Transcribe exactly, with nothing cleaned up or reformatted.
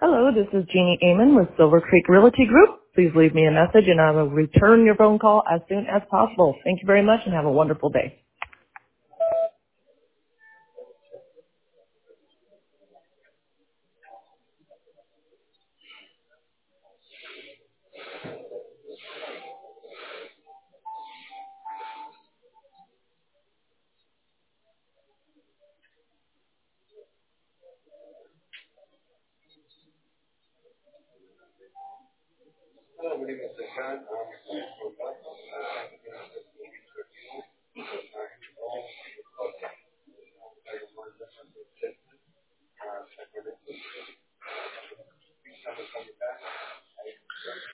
Hello, this is Jeannie Amon with Silver Creek Realty Group. Please leave me a message and I will return your phone call as soon as possible. Thank you very much and have a wonderful day.